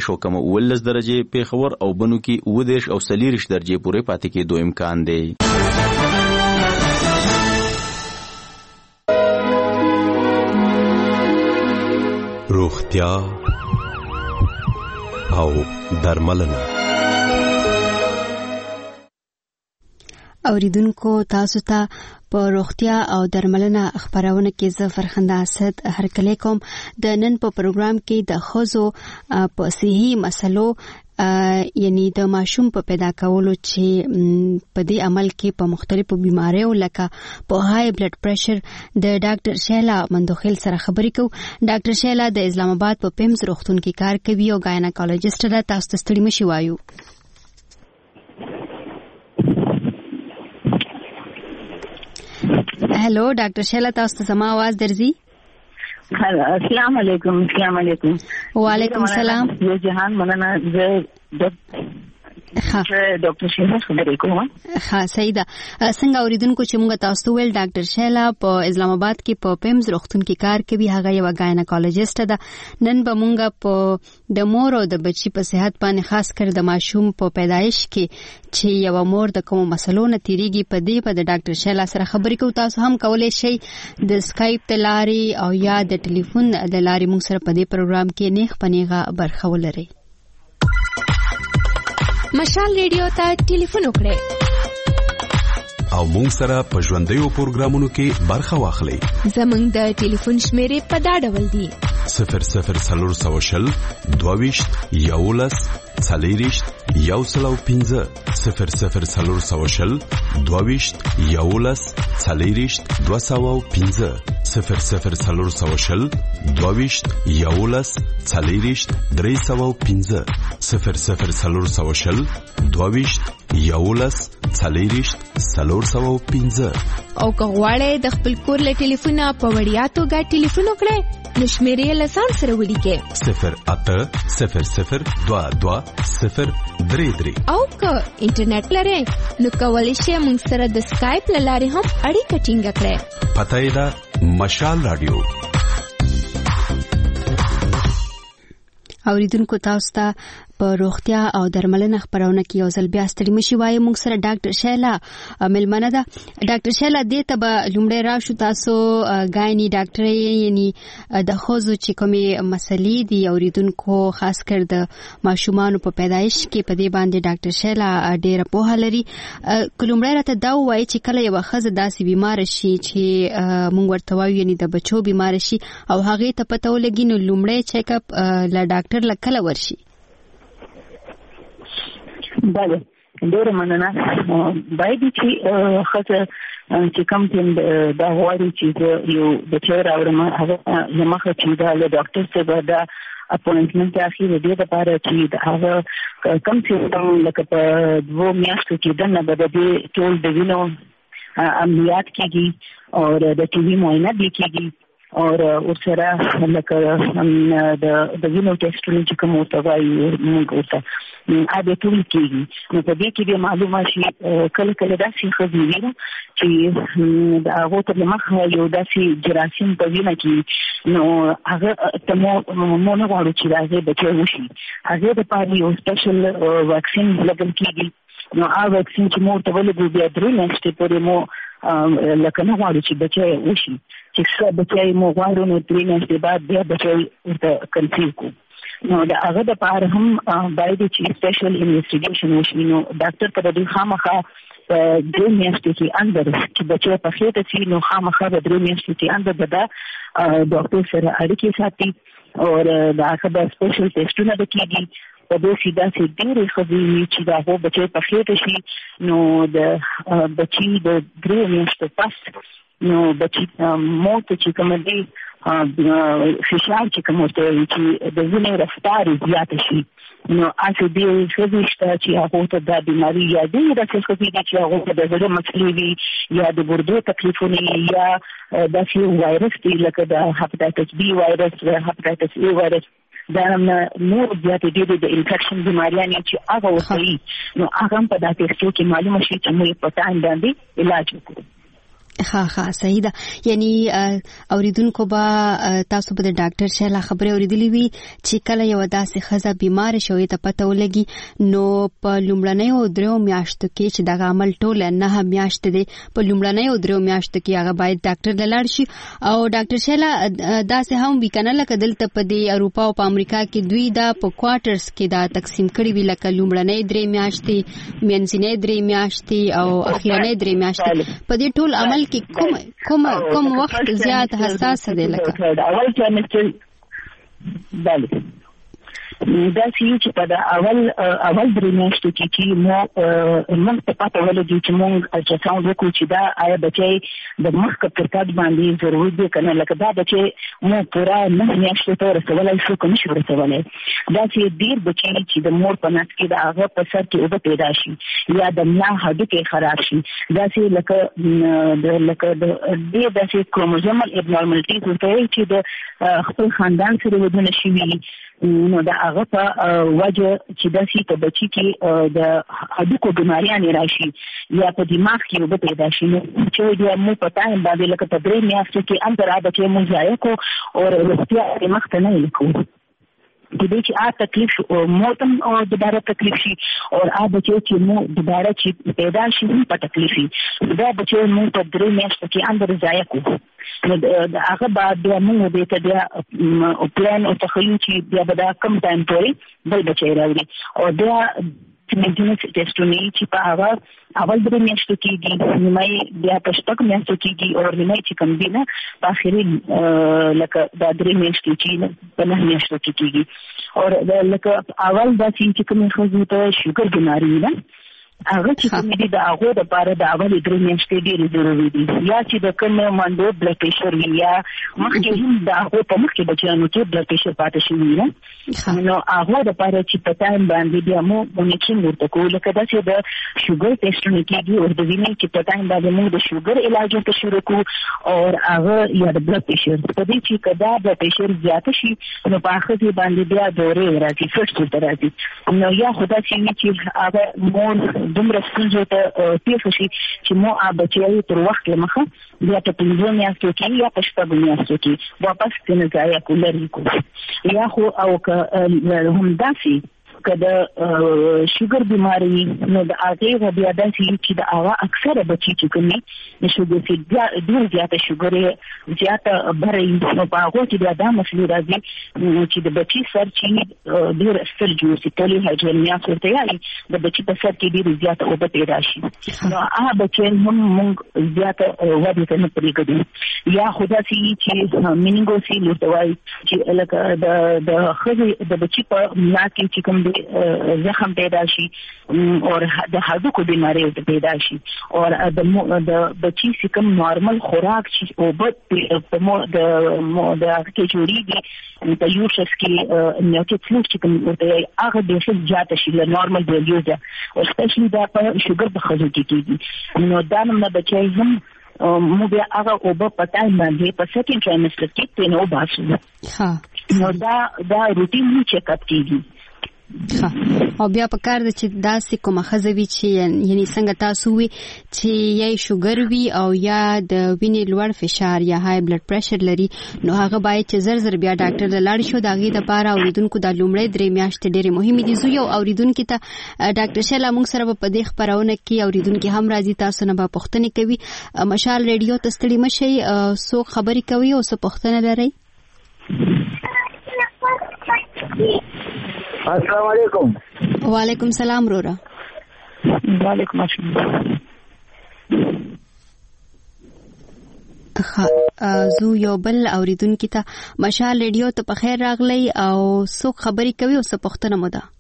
او کم 19 درجه، پیښور او بنو کې 19 او 40 درجه پورې پاتې کېدو امکان دی. روغتیا او درملنه. اوریدونکو تاسو ته په روغتیا او درملنه خبرونه کې زه فرخنده اسد هرکلی کوم. د نن په پروګرام کې د ښځو په صحي مسلو یعنی د ماشوم په پیدا کولو چې په دې عمل کې په مختلفو بیماریو لکه په های بلډ پریشر د ډاکټر شیلا مندوخیل سره خبرې کوو. ډاکټر شیلا د اسلام آباد په پیمز روغتون کې کار کوي او ګایناکولوژیسټ ده. تاسو ته ستړي مشي وایو. هلو ډاکټر شیلا، تاسو ته زما आवाज درځي؟ السلام علیکم. السلام علیکم. وعلیکم السلام. یو جهان مننه. زه ډاکټر شیلا خبرې کوم. ها صحیح ده. څنګه اوریدونکو چې موږ تاسو ته ویل ډاکټر شیلا په اسلام آباد کې په پیمز روغتون کې کار کوي. هغه یو ګایناکولوژیسټ ده. نن به موږ په د مور او د بچی په صحت باندې خاص کر د ماشوم په پیدایش کې چې یو مور د کوم مسلو نه تیریږي په دې په د ډاکټر شیلا سره خبرې کوو. تاسو هم کولای شئ د سکایپ د لارې او یا د ټلیفون د لارې موږ سره په دې پروګرام کې نیغ پنیغه برخه ولرئ. مشال ریډیو ته ټلیفون وکړئ او مونږ سره په ژوندیو پروګرامونو کې برخه واخلئ. زمونږ د ټلیفون شمیرې په دا ډول دي: 00 22 11 40 105 00 22 11 40 205 00 22 11 40 305 00 22 11 40 305. او که غواړئ د خپل کور له ټلیفونه په وړیا توګه ټلیفون وکړئ نو شمیرې له ځان سره ولیکئ 0800 22 033. او که انټرنیټ لرئ نو کولی شئ موږ سره د سکایپ له لارې هم اړیکه ټینګه کړئ. پته یې ده مشال رادیو. اوریدونکو تاسو ته په روغتیا او درملنه خبرونه کې یو ځل بیا ستړي مشي وایي. موږ سره ډاکټر شیلا ملمنه ده. ډاکټر شیلا دې ته به لومړی راشو. تاسو ګایني ډاکټر یعنی د ښځو چې کومې مسلې دي اوریدونکو خاص کر د ماشومانو په پیدایش کې په دې باندې ډاکټر شیلا ډېره پوهه لري. لومړی راته دا ووایي چې کله یوه ښځه داسې بیماره شي چې موږ ورته وایو یعنی د بچو بیماره شي او هغې ته پته ولګي نو لومړی چیک اپ له ډاکټر له کله ورشي؟ بله ډېره مننه. باید چې ښځه چې کوم دا غواړي چې زه یو بچی راوړم هغه له مخه چې دا له ډاکټر څخه دا اپوینټمنټ اخلي د دې لپاره چې هغه کوم سیمټم لکه په 2 میاشتو کې دننه به د دې ټول د وینو عملیات کېږي او د ټي وي معاینه به کېږي او ورسره لکه د وینو ټیسټونه چې کوم ورته وایي موږ ورته هغه ټول کېږي. نو په دې کې به معلومه شي کله کله داسې ښځې وي چې د هغو تر مخه یو داسې جراثیم په وینه کې نو هغه ته مو نه غواړو چې د هغې بچی وشي. هغې دپاره یو سپیشل واکسین لګول کېږي. نو هغه واکسین چې مو ورته ولګو بیا 3 میاشتې پورې مو لکه نه غواړو چې بچی وشي. چې څه بچی مو غواړو نو 3 میاشتې بعد بیا بچی ورته کنسیو کړو. نو د هغه دپاره هم باید چې سپیشل انویسټیګیشن وشي. نو ډاکټر ته به دوی خامخا په 3 میاشتې کې اندر چې بچی په خېټه شي نو خامخا به 3 میاشتې کې اندر به دا ډاکټر سره اړیکې ساتي او د هغه به سپیشل ټیسټونه به کېږي. په داسې ډېرې ښځې وي چې د هغو بچی په خېټه شي نو د بچي د 3 میاشتو پس نو بچي مور ته چې کومه دی فشار چې کوم ورته وایي چې د وینې رفتار زیاته شي نو هسې ډېرې ښځې شته چې هغو ته دا بیماري یا ډېرې داسې ښځې دي چې هغو ته د زړه مسلې وي یا د ګردو تکلیفونه یا داسې وایرس دي لکه د هپاتایټس بي وایرس یا هپاتایټس اي وایرس دا نور زیاتې ډېرې د انفیکشن بیماریانې چې هغه ورته نو هغه هم په دا ټیسټو کې معلومه شي چې موږ په ټایم باندې علاج وکړو. ها صحیح ده. یعنی اوریدونکو با تاسو به ډاکټر شیلا خبره اوریدلې وي چې کله یو داسې ښځه بیمار شوې ته پته ولګي نو په لومړنیو 3 میاشتو کې چې دغه عمل ټول 9 میاشتې دي په لومړنیو 3 میاشتو کې هغه باید ډاکټر ته لاړ شي. او ډاکټر شیلا داسې هم وی کنه لکه دلته په دې اروپا او په امریکا کې دوی دا په کوارټرز کې دا تقسیم کړي وی لکه لومړنۍ 3 میاشتې منځنۍ 3 میاشتې او اخیرنۍ 3 میاشتې په دې ټول عمل کې کوم وخت زیات حساس دی لکه اول ترمستر بله دا چې په اول 3 میاشتو کې چې موږ ته پته ولګي چې موږ الټراساوند وکړو چې دا آیا بچی د مخ په ترتیب باندې ضروري دی کنه لکه دا بچی موږ پورا 9 میاشتو ته رسولای شو کنه شو رسولای دا چې ډیر بچی چې د مور په نس کې د هغه په سر کې اوبه پیدا شي یا د ملا هډوکي خراب شي دا چې لکه د دې داسې کروموزومل ابنورمالټیز ورته چې د خپل خاندان سره ودونه شي نو دا هغه په وجه چې داسې په بچی کې د هډوکو بیماریاں راشي یا په دماغ کې وبد پیدا شي نو چې دوی مو پتا هم باندې لکه په 3 میاشتو کې اندر عادت یې مو ځای کو او روغتیا یې مخ ته نه لیکو دې چې تکلیف موتم او دوباره تکلیف شي او بچي چې مو دوباره چې پیدا شي په تکلیفي دا بچي مو په 3 میاشتو کې اندر ځای کو نو هغه بعد موږ دې ته بیا پلان او تخیل چې بیا به دا کم ټایم پورې بل بچي راوړي او بیا مینټیننس ټیسټونه چې په اول 3 میاشتو کېږي نیمای بیا په 6 میاشتو کېږي او نیمای چې کم دی نه په اخري لکه دا 3 میاشتو چې په 9 میاشتو کېږي او لکه اول دا چې کوم خزو ته شوګر بیماری ده هغه چې کوم دي د هغه د لپاره د اول 3 میاشتې ډېر ضروري دي یا چې د کوم مانډو بلډ پريشر یا مخکې هم د هغه په مخکې بچیانو کې بلډ پريشر پاتې شي نه نو هغه د لپاره چې په تایم باندې بیا مو مونیټرینګ ورته کوو لکه دا چې د شوګر ټیسټونه کېږي او د وینې چې په تایم باندې موږ د شوګر علاج ته شروع کوو او هغه یا د بلډ پريشر په دې چې کدا د پريشر زیات شي نو په هغه باندې بیا دورې راځي فرست راځي نو یا خدا چې هغه مون دومره ستونزو ته پیښ شي چې مو بچي تر وخت لمخه بیا په 15 میاشتو کې یا په 6 میاشتو کې واپس تنه ځای کولري کو یا خو او که هم داسي کله شوګر بیماری نو د هغه بیا داسي چې د هغه اکثره بچي چې کومي د شوګر کې ډېر زیاته شوګر زیاته بري نو په هغه کې بیا دا مسلې راځي چې د بچي سر چې ډېر ستر جوړ شي ټولي هایډرمیا ورته یالي د بچي په سر کې ډېر زیاته اوبه پیدا شي نو هغه بچي هم موږ زیاته وړي ته نه پریږدو یا خدا سي چې مینینګوسي ورته وایي چې لکه د خزي د بچي په ملا کې چې کوم زخم پیدا شي او د هډوکو بیماری پیدا شي او د بچی سکم نارمل خوراک چې او بد په مو د کې جوړیږي په یوشس کې نیوټریټ فلوس چې کوم ورته هغه د څه زیات شي له نارمل ویلیو ده او سپیشلی دا په شوګر په خزو کې کېږي نو دا نه بچي هم مو بیا هغه او په ټایم باندې په سیکنډ ټرایمستر کې تنو باسو ها نو دا روټین چیک اپ کېږي او بیا په کار د چې داسې کومه خزوي چې یعنی څنګه تاسو وي چې یا شوګر وي او یا د وینې لوړ فشار یا های بلډ پريشر لري نو هغه باید چې زر بیا ډاکټر ته لاړ شو داغي د پاره اوریدونکو د لومړی 3 میاشتې ډېرې مهمه دي زو یو اوریدونکو ته ډاکټر شیلا موږ سره په دې خبرونه کې اوریدونکو هم راځي تاسو نه به پوښتنه کوي مشال ریډیو ته ستړي مشي سو خبري کوي او څه پوښتنه لري السلام علیکم وعلیکم سلام رورا وعلیکم السلام زو یو بل اوریدونکو ته مشال ریډیو ته په خیر راغلی او څوک خبري کوي او څه پوښتنه مو ده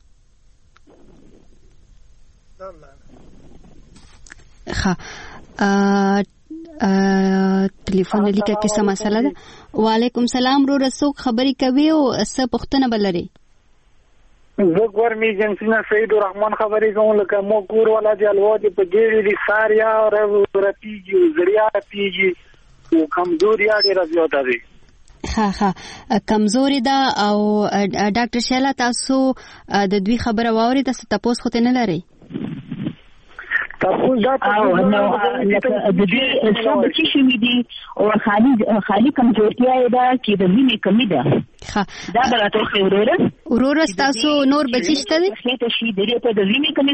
ټلیفون لیکه کې څه مسله ده وعلیکم سلام رورا څوک خبري کوي او څه پوښتنه بلري زه ګورمي جنسینا سید الرحمن خبرې کوم لکه مو کور ولا دی الوادي په ډېری دي ساریا او رپیږي زړیا پیږي او کمزوري ډېره زیاته دي ها کمزوري ده او ډاکټر شیلا تاسو د دوی خبره واوري تاسو خو ته نه لري تاسو دا او نو لکه د دې څو بچی شوي دي او خالي کمزورتیا ده چې د وینې کمی ده. دا به راته وروره تاسو نور بچی شته دي ته شي د دې ته د وینې کمی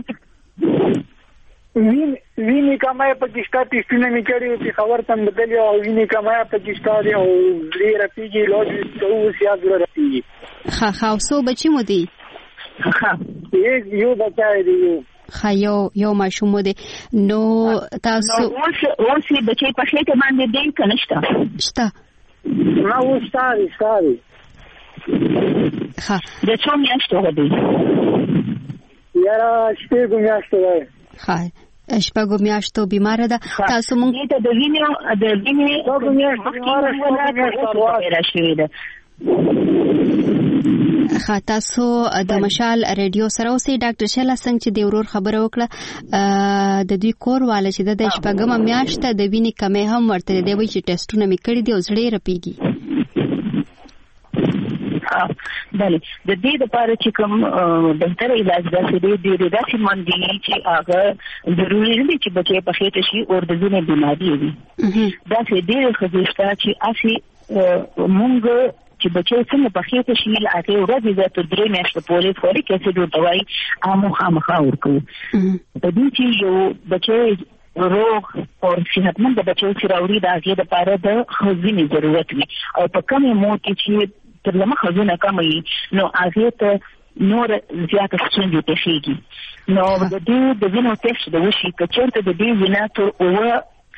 وینې کمای پاکستان ټیسټونه میکړي چې خبر تم بدلی او وینې کمای پاکستان او ډیر پیږي لوډ څو سیاست راځي. ها څو بچی مو دي؟ یو بچای دی. یو ماشوم دی. نو تاسو اوس بچی په خېټه باندې دی کنه شته؟ نه اوس ساري. د څو میاشتو دی؟ یاره شپږ میاشتو دی. شپږ میاشتو بیماره ده. تاسو مونږ ته د وینې تاسو د مشال ریډیو سره اوسئ. ډاکټر شیلا څنګه چې د ورور خبره وکړه د دوی کور والا چې د شپږمه میاشته د وینې کمی هم ورته دی وایي چې ټیسټونه مې کړي دي او زړه یې رپېږي. بله د دې لپاره چې کوم بهتر علاج داسې دی داسې مندي چې هغه ضروري نه دی چې بچی په خېټه شي او د ځینې بیماري وي. داسې ډېرې ښځې شته چې هسې مونږ چې بچی څنګه په خېټه شي له هغې ورځې زه تر 3 میاشتې پورې فولیک اسید ورته وایي خامخا ورکوو. په دې چې یو بچی روغ او صحتمند بچی چې راوړي د هغې دپاره د ښځینې ضرورت وي او په کمې مور کې چې تر لمخه ځونه کمه وي نو هغې ته نور زیاته ستونزې پېښېږي. نو د دې د وینو ټسټ د وشي که چېرته د دې وینه تر 9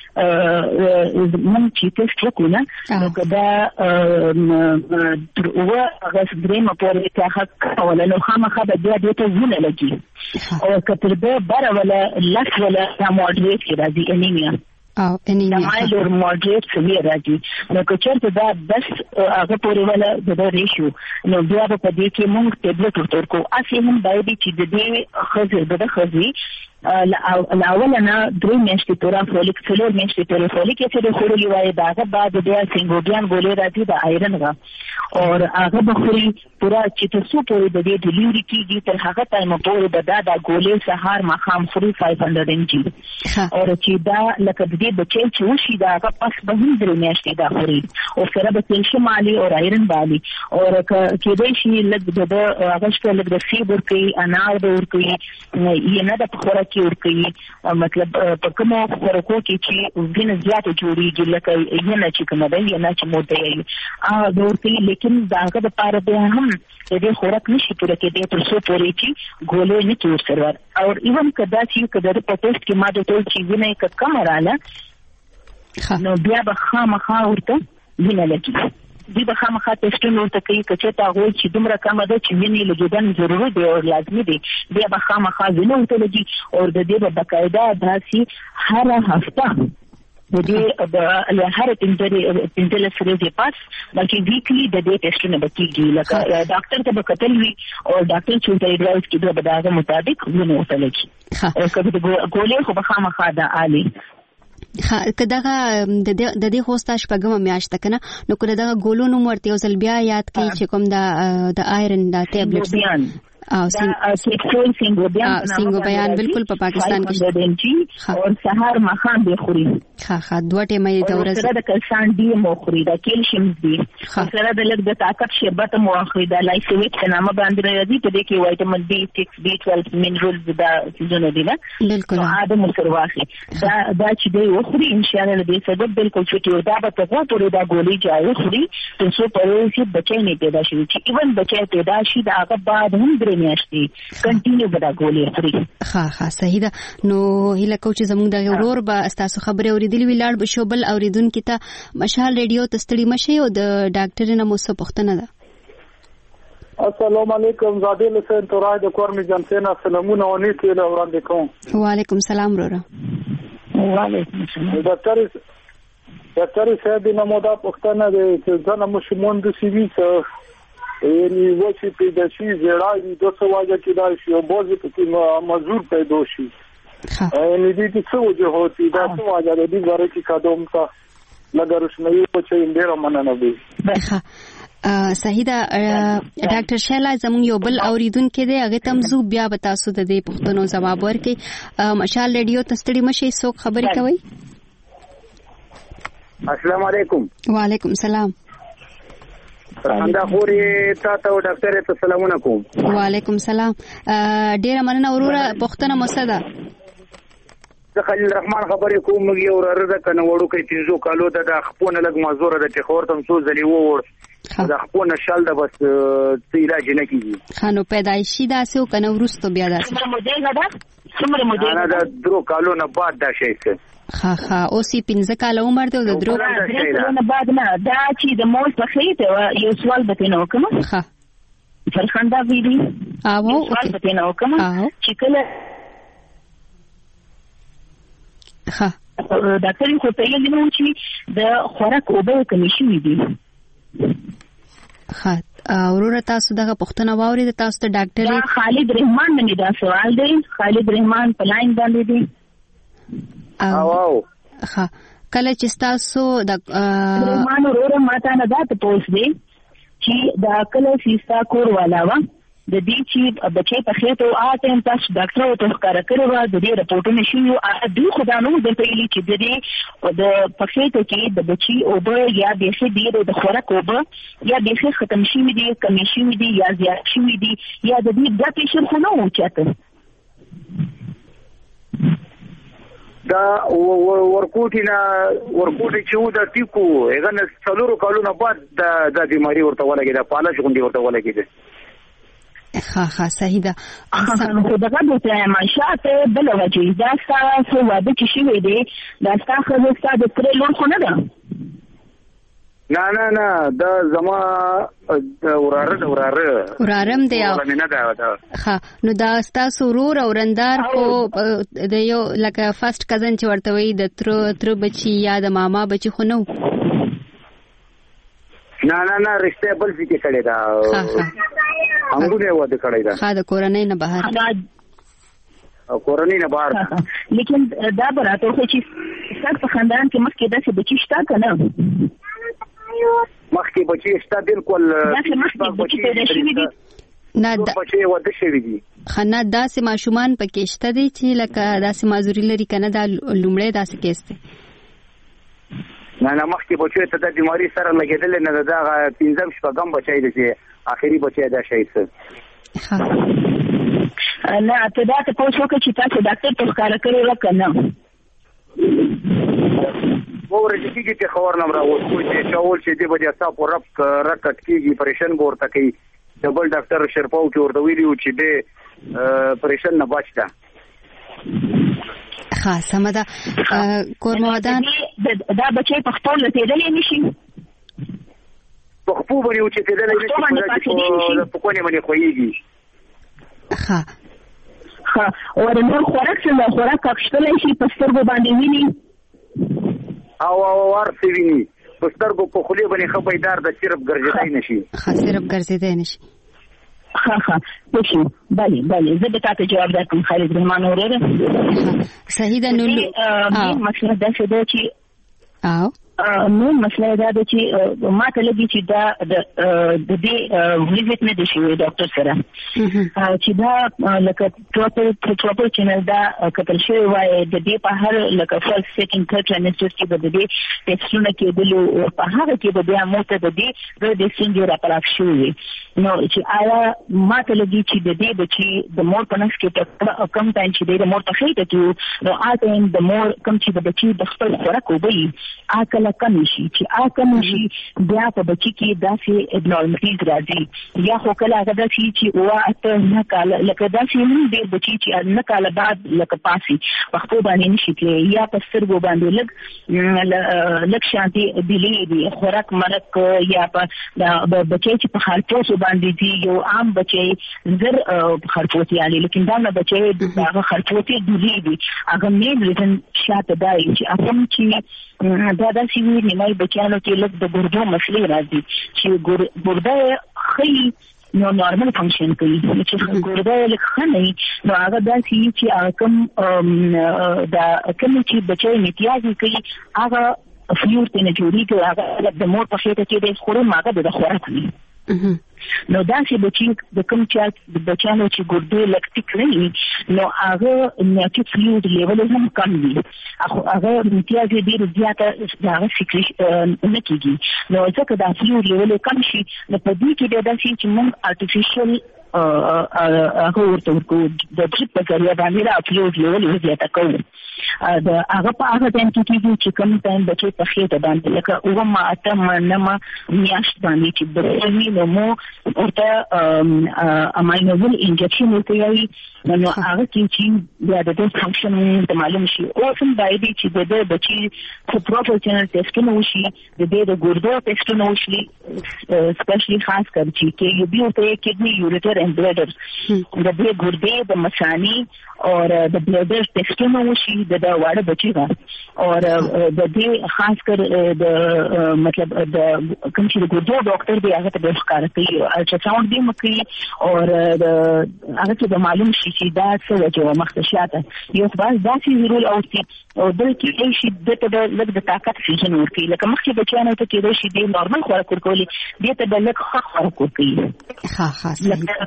مونږ چې ټسټ وکړو نه نو که دا تر 9 هغه درېیمه پورې که هغه کوله نو خامخا به بیا دې ته وینه لګي او که تر ده بره وله لس وله دا موډریټ کې راځي انیمیا دا مایلډ اور موډریټ سویر راځي. نو که چېرته دا بس هغه پورې وله د ده ریشو نو بیا به په دې کې مونږ ټیبلټ ورته ورکوو. هسې هم باید چې د دې ښځې له اوله نه 3 میاشتې پوره فولیک 4 میاشتې پورې فولیک اسید خوړلي وایي د هغه بعد بیا سینګوبیان ګولۍ راځي د آیرن غه او هغه به خوري پوره چې تر څو پورې د دې ډلیوري کېږي تر هغه ټایمه پورې به دا ګولۍ سهار ماښام خوري 500 mg او چې دا لکه د دې بچی چې وشي د هغه پس به هم 3 میاشتې دا خوري او سره به کیلشیم عالي او آیرن به عالي او کېدای شي لږ د هغه شته لږ د سیب ورکوي انار به ورکوي یې نه د په خوراک ورکوي مطلب په کومو خوراکو کې چې وینه زیاته جوړېږي لکه ینه چې کومه ده ینه چې موده یې هغه ورکوي لیکن د هغه دپاره بیا هم د دې خوراک نشي پوره کېدی تر څو پورې چې ګولۍ نه کړي ورسره او ایون که داسې که د په ټسټ کې ما درته ویل چې وینه یې که کمه راله نو بیا به خامخا ورته وینه لګي. دوی به خامخا ټسټونه ورته کوي که چېرته هغوی چې دومره کمه ده چې وینې لګېدن ضروري دی او لازمي دی بیا به خامخا وینه ورته لګي او د دې به باقاعده داسې هره هفته د دې هر 15 ورځې پس بلکې ویکلی د دې ټسټونه به کېږي لکه ډاکټر ته به کتل وي او ډاکټر چې ورته اډوایس کېده به د هغه مطابق وینه ورته لګي او که د ګولۍ خو به خامخا ده عالي. که دغه د دې خوستا شپږمه میاشته کنه نو که دغه ګولو نوم ورته یو ځل بیا یاد کړئ چې کوم د آیرن دا ټیبلټس سینګوبیان بالکل په پاکستان کې او سحر مخان به خوري دوه ټیمه د ورځې سره د کلسان دی مو خوري دا کیلشیم دی سره د لږ د طاقت شربت مو خوري دا لایسویټ نامه باندې راځي په دې کې وایټامین B6 B12 مینرالز دا څه دي نه بالکل دا مو سره واخلي دا چې دی وخوري ان شاء الله دې سبب بالکل فټي او دا به ته پورې دا ګولۍ جاي خوري تر څو پرې چې بچی نه پیدا شي چې ایون بچی پیدا شي دا هغه بعد هم میاشتې کنټینیو به دا ګولۍ خوري. صحیح ده. نو هیله کوم چې زموږ د ورور به تاسو خبرې اورېدلې وي لاړ به شو بل اورېدونکي ته مشال ریډیو ته ستړي مشئ او د ډاکټر نه مو څه پوښتنه ده. السلام علیکم زادې حسین تورای د کورمي جنسینا سلامونه او نیت له وړاندې کوم. وعلیکم سلام وروره. وعلیکم السلام. ډاکټر صاحب نو مودا پوښتنه ده چې ځنه مو شمون د سی وی یعنی وچی پیدا شي زړای د څه واجه کې دا شي او بوزي په مزور پیدا شي یعنی دې څه وجه هوتی دا څه واجه دې غره کې قدم تا لګر شمې په چې ډېر مننه وي. صحیح ده ډاکټر شیلا زموږ یو بل اوریدونکو دی هغه تمزو بیا به تاسو د دې پوښتنو جواب ورکړي. مشال ریډیو ته ستړي مشي څوک خبرې کوي؟ السلام علیکم. وعلیکم السلام. خندا خوري تاسو ډاکټر ته سلامونه کوم. وعلیکم السلام. ډیره مننه وروره پوښتنه مسده خلیل الرحمن خبرې کوم. موږ یو رده کنه وړو کې 300 کالو د خپونه لګ مزوره د ټخورتم څو ځلې وور د خپونه شال د بس علاج نه کیږي. خانو پیدایشي داسې او کنه ورستو بیا داسې څومره مودې دا درو کالو نه بعد دا شي څه ها اوسې 15 کال عمر ته د درو کالو نه بعد نه دا چې د مول په خېته یو سوال به نه وکم. ها فرخنده ویلي او سوال به نه وکم چې کله ها ډاکټر خو ته یې نو چې د خوراک اوبه کمی شوې دي. ها اورور تاسو دغه پښتنه واوري د تاسو ته ډاکټر خالد رحمان باندې دا سوال دی. خالد رحمان په لاین باندې دی. او ها کله چې تاسو د رحمان اورور ماته نه دا ته پوښ دی چې دا کله سیستا کور والا و د دې چې بچي په خېټه او آته تاسو ډاکټر او ته ښکارا کړو د دې رپورټونه شوی او دوی خدای نو د پیلي چې د دې د په خېټه کې د بچي او به یا د څه دی د خوراک او به یا د څه ختم شي دي کمی شي دي یا زیات شي دي یا د دې د پیشن خو نو چاته دا ورکوټی چې و د ټیکو هغه نه څلورو کالونو بعد د بیماری ورته ولګي د پالش غونډي ورته ولګي. ها صحیح ده. خو دغه د معاشات بل وجه دا تاسو واده چې شوی دی دا تاسو د تر لون خو نه ده. نه دا زما ورارم دی نه ده. ها نو دا تاسو ورور او رندار خو د یو لکه فرست کزن چې ورته وي د تر بچي یا د ماما بچي خو نو نه رشتہ بل څه کړي دا انګونه واده کړی دا. ها د کورنۍ نه بهر کورنۍ نه بهر لیکن دا براته خو چې څنګه په خاندان کې مخکې داسې بچی شته کنه مخکې بچی شته بالکل مخکې بچی پیدا شوی دي نه دا بچی واده شوی دي خنه داسې ماشومان پکې شته دي چې لکه داسې مازوري لري کنه دا لومړی داسې کیس دی. نه مخکې بچی ته د بیماری سره لګیدل نه دا 15 شپږم بچی دی چې اخیری بچی دا شي څه نه ته دا ته پوښتنه وکړه چې تاسو ډاکټر ته ښکارا کړی وکنه ورته چې خبر نه راوځي چې چاول چې دی بیا تاسو رکټ کیږي پریشن ورته کوي ډبل ډاکټر شرپاو کې ورته ویلو چې د پریشن نه بچتا. ها سمدا کورمودان دا بچي په خپل تیدلې نشي په خپل باندې چې تیدلې نشي په کومه باندې خوېږي. ها ورنه خوراک کښتلې شي په سترګو باندې ویني او ورته ویني په سترګو په خولي باندې خپېدار د صرف ګرځېدای نشي. صرف ګرځېدای نشي. ها پوښي بله زه به تاسو جواب درکوم. خالد رحمان اوره صحیح ده. نو مسله دا څه ده چې نو مسله دا ده چې ما ته لګي چې دا د دې ویزټ نه دي شوی ډاکټر سره چې دا لکه پروپر چینل دا کتل شوی وای د دې په هر لکه فرست سیکنډ ثرډ ټرایمستر کې به د دې ټیسټونه کېدلو په هغه کې به بیا موته د دې د سنجو راپلاک شوی نو چې آیا ما ته لګي چې د دې بچي د مور په نس کې کم ټایم چې د مور په خېټه کې نو آته د مور کم چې د بچي د خپل خوراک وبي اکل کم شي چې کم شي بیا په بچي کې داسې ابنورمالټیز راځي یا خو کله هغه داسې چې واته نه کال لکه داسې نه دی بچي چې نه کال بعد لکه پاسي په خپل باندې نشي کې یا په سترګو باندې لګ شانتي دی خوراک مرک یا په بچي چې په خالپوسو باندې دی یو عام بچي زر خالپوسي علي لیکن دا نه بچي دغه خالپوسي دی هغه مين ریزن شاته دی چې اپم چې دا داسې وي نیمای بچیانو کې لږ د ګردو مسلې راځي چې ګرده خی نو نارمل فنکشن کوي چې ګرده لږ خنۍ نو هغه داسې چې کوم چې بچي امتیازي کوي هغه فلویډ ته نه جوړیږي هغه د مور په خېټه کې د خوري ماده د خوراک وي نو دا چې بچی د کوم چا د بچانو چې ګردې لکټیک نه نو هغه نیټیک فلویډ لیول هم کم دي هغه امتیاز ډیر زیاته هغه سیکریشن نه کیږي نو ځکه دا فلویډ لیول کم شي نو په دې کې د داسې چې موږ ارتفیشل هغه ورته ورکو د ټریپ په ذریعہ باندې دا فلویډ لیول زیاته کوو د هغه په هغه ټایم کې کېږي چې کوم ټایم بچي په خېټه باندې لکه اومه اته نمه میاشت باندې چې د نو مو ورته اماینوزل انجکشن ورکوي نو هغه چې بیا د فنکشن د معلوم شي او څنګه باید چې د بچي په پروفیشنل ټیسټونه وشي د ګردو ټیسټونه وشي سپیشلی خاص کر چې یو بیو ته کډنی یوریټر اند بلیډر د دې ګردې د مثاني او د بلیډر ټیسټونه وشي د واړه بچي کا او د دې خاص کر د مطلب د کوم چې ګردو ډاکټر دی هغه ته ښکار کوي الټراساوند دی مکي او هغه ته معلوم شي چې دا څه وجه مختصاته یو خاص داسې ضروري او او د کې شي د لږ د طاقت فیشن ورکی لکه مخکې بچیانو ته کېدای شي د نورمال خوراک ورکولي دې ته د لږ ښه خوراک ورکوي خاص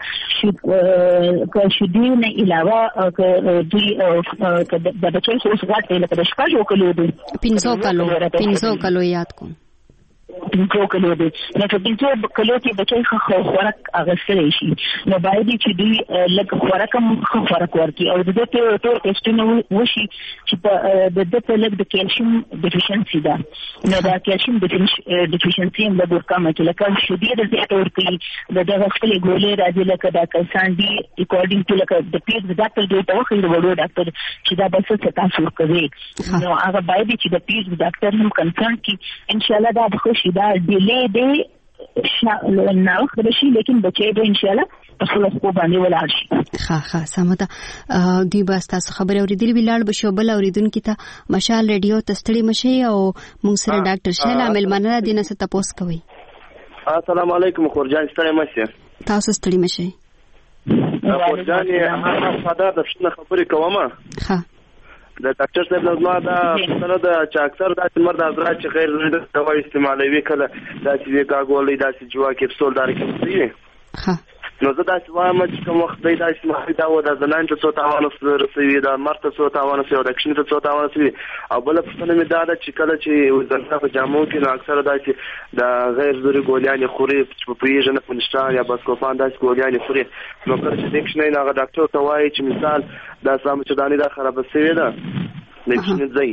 لکه شیدې نه علاوه دوی د بچی خو څنګه ته لکه د شپږ کلو دی 500 کلو یاد کوم 500 کلو دی نو په 500 کلو کې بچی خو خوراک اغستلی شي نو باید چې دوی لږ خوراک هم خو خوراک ورکړي او د دې ټول ټیسټونه وشي چې د دې لږ د کیلشیم ډیفیشنسي ده نو دا کیلشیم ډیفیشنسي هم د ورکامه کې لکه شیدې د زیات ورکړي د خپلې ګولې راځي لکه دا کسان دي اکورډینګ ټو لکه د پیډ ډاکټر دی ته وخت د وړو ډاکټر چې دا بس څه تاسو کوي نو هغه باید چې د پیډ ډاکټر هم کنسرن کی ان شاء الله دا به دا ډیلې دی نو خو شي لیکن بچي به ان شاء الله په خپل خو باندې ولاړ شي ها سمته دوی بس تاسو خبرې اوریدلې ویلاړ بشو بل اوریدونکو ته مشال ریډیو تستړي مشي او موږ سره ډاکټر شیلا ملمنه دینه څه تاسو کوي السلام علیکم خورجان ستړي مشه تاسو ستړي مشه خورجان هغه فدا د شنه خبرې کومه ها د ډاکټر صاحب نظم دا څنګه د چې اکثر د مرد حضرات چې غیر ضروري دوا استعمالوي کله دا چې کاګولې دا چې جوا کپسول دار کې ها نو زه دا چې وایم چې کوم وخت دی دا چې دا و د زنان ته څو تاوان رسوي دا مرد ته څو تاوان رسوي د کښین ته څو تاوان رسوي او بل څه نه مې دا چې کله چې وزن په جامو کې نو اکثر دا چې د غیر ضروري ګولیان خوري په پیژنه پنځه یا باسکوپان دا ګولیان خوري نو کله چې د کښین نه هغه ډاکټر ته وایي چې مثال دا سم چې دانی دا خراب شوی ده د کښین ځای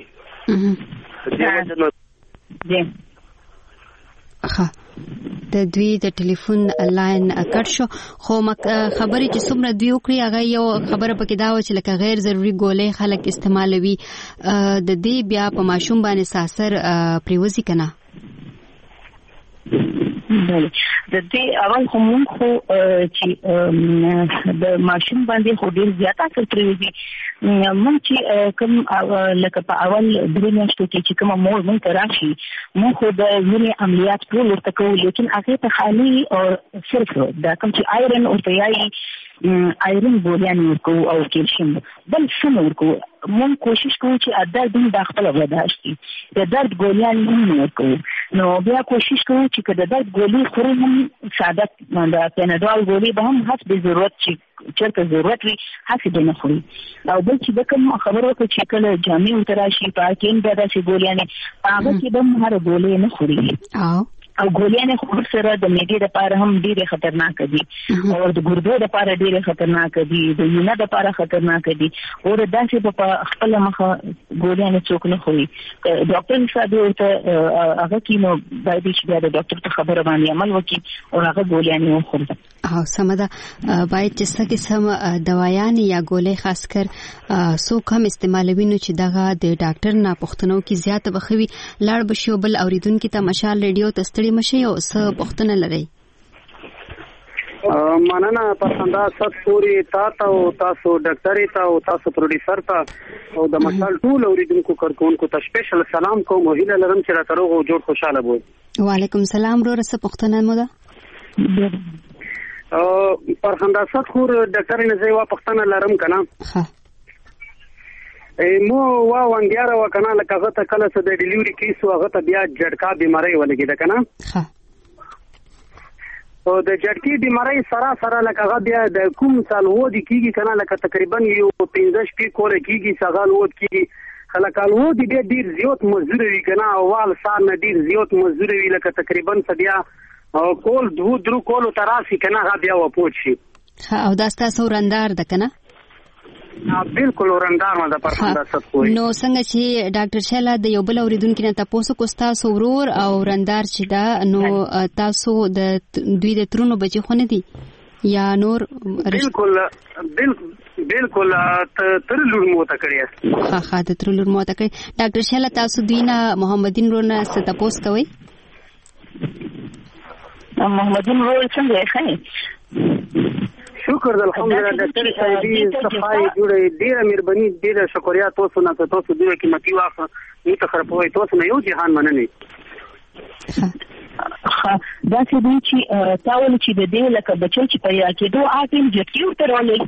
د دوی د ټلیفون لاین کټ شو خو خبرې چې څومره دوی وکړي هغه یو خبره پکې دا و چې لکه غیر ضروري ګولې خلک استعمالوي د دې بیا په ماشوم باندې ساسر پریوزي کنه د دې اول کوم خو چې د ماشوم باندې خو ډیر زیات اثر پریوزي مونږ چې کوم لکه په اول درې میاشتو کې کوم مور مونږ راشي مونږ خو د وینې عملیات ټول ورته کوو لیکن هغه ته خالي او صرف دا کوم چې آیرن او تیاري آیرن ګولیان ورکو او کیلشیم بل څه ورکو مونږ کوشش کوو چې درد هم د خپل برداشت دي د درد ګولیان هم ورکو نو بیا کوشش کوو چې د درد ګولۍ خورو هم ساده د پیناډول ګولۍ به هم هڅه د ضرورت چې چېرته ضرورت وي هڅه به نه خوري او بل چې د کوم خبرو ته چې کله جامع وتراشي پاکین به داسې ګولیانې هغه کې به هم هر ګولۍ نه خوري او ګولیانې خور سره د معدې لپاره هم ډېرې خطرناک دي او د ګردو لپاره ډېرې خطرناک دي د وینې لپاره خطرناک دي او داسې په خپل مخه ګولیانې څوک نه خوري ډاکټر صاحب ورته هغه کې نو باید چې د ډاکټر ته خبره باندې عمل وکړي او هغه ګولیانې وخوري او سمدا باید چې څه قسم دوايان یا ګولې خاص کر څوک هم استعمالوي نو چې دغه د ډاکټر نه پښتنو کې زیات بخوي لاړ بشو بل اوریدونکو ته مشال ریډیو تستړي مشه او څه پښتنه لري مننه پسنده ست پوری تاسو ډاکټر ته او تاسو پروډوسر ته او د مشال ټول اوریدونکو کارکونکو ته سپیشل سلام کوم او هیله لرم چې راته روغ او جوړ خوشاله وي. وعلیکم السلام ورور څه پښتنه مو ده پرخنده ست خور ډاکټر نه زیوا پښتنه لرم کنه مو وانګیاره وکنه لکه هغه ته کله څه د ډیلیوري کیس هغه ته بیا جړکا بیماری ولګیده کنه او د جړکی بیماری سره لکه هغه بیا د کوم سال وو دي کیږي کنه لکه تقریبا یو 15 شپې کوله کیږي سغال وو کیږي خلک وو دي ډیر زیات مزدور وی کنه اول سال نه ډیر زیات مزدور وی لکه تقریبا بیا کول درو کولو تراسي کنه هغه بیا و پوت شي او دا ستاسو ورندار ده کنه بالکل ورندار ما د پرخنده ست کوی نو څنګه چې ډاکټر شیلا د یو بل اوریدونکو نه تاسو کو تاسو ورور او ورندار چې دا نو تاسو د دوی د ترونو بچی خو نه دي یا نور بالکل تر لور مو تکړه ها د تر لور مو تکړه ډاکټر شیلا تاسو دوی نه محمدین رونه ست تاسو کوي محمدین رول څنګه ښه شکر الحمدلله ډاکټر صاحب صفای جوړې ډیره مهرباني ډیره شکریا تاسو نه تاسو دوی قیمتي واخه متخرپوي تاسو نه یو جهان مننه دا څه دي چې تاول چې د دې لکه بچی چې پیدا کېدو اټیم جټیو ترولې